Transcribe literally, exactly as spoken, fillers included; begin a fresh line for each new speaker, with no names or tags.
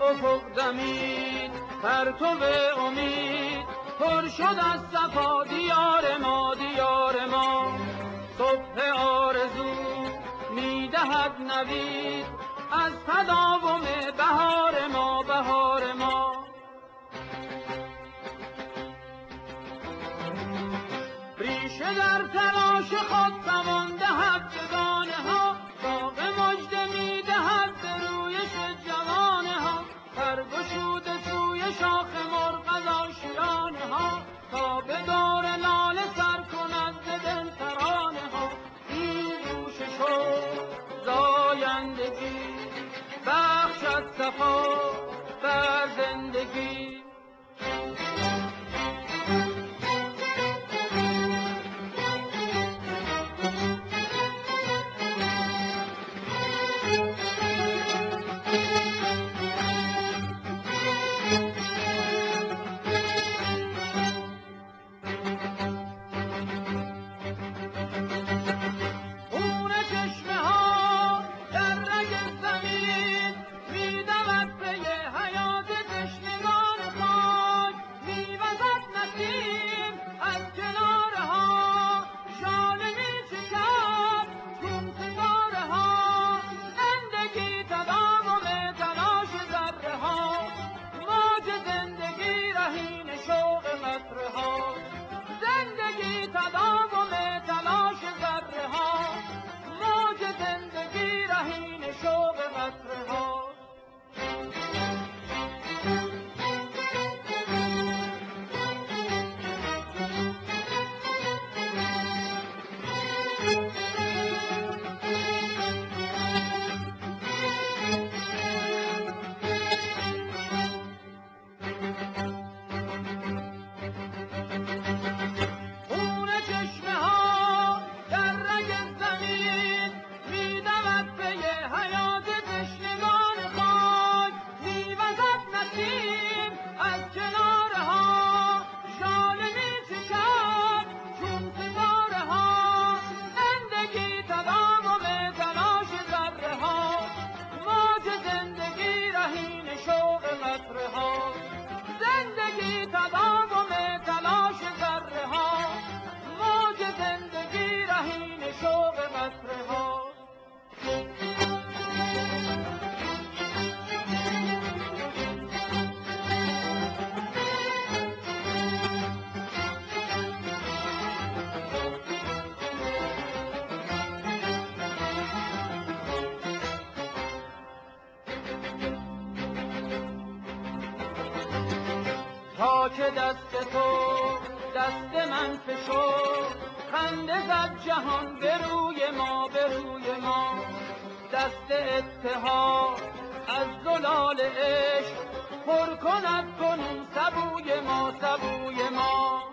افق دمید پرتو امید، پر شد از صفا دیار ما دیار ما. صبح آرزو میدهد نوید از تداوم بهار ما بهار ما. ریشه در تلاش خود زمان دهد جگانه ها، داغ مژده میدهد به رویش جوانه ها. پر گشوده سوی شاخ مرغ از آشیانه ها، تا به دور لاله سر کند ز دل ترانه ها. این جوشش و زایندگی بخشد صفا بر زندگی. زندگی تداوم تلاش ذره ها، موج زندگی رهین شوق قطره ها. زندگی تداوم تلاش ذره ها، موج زندگی رهین شوق قطره ها. تا که دست تو دست من فشرد، خنده زد جهان به روی ما به روی ما. دست اتحاد از زلال عشق پر کند کنون سبوی ما سبوی ما.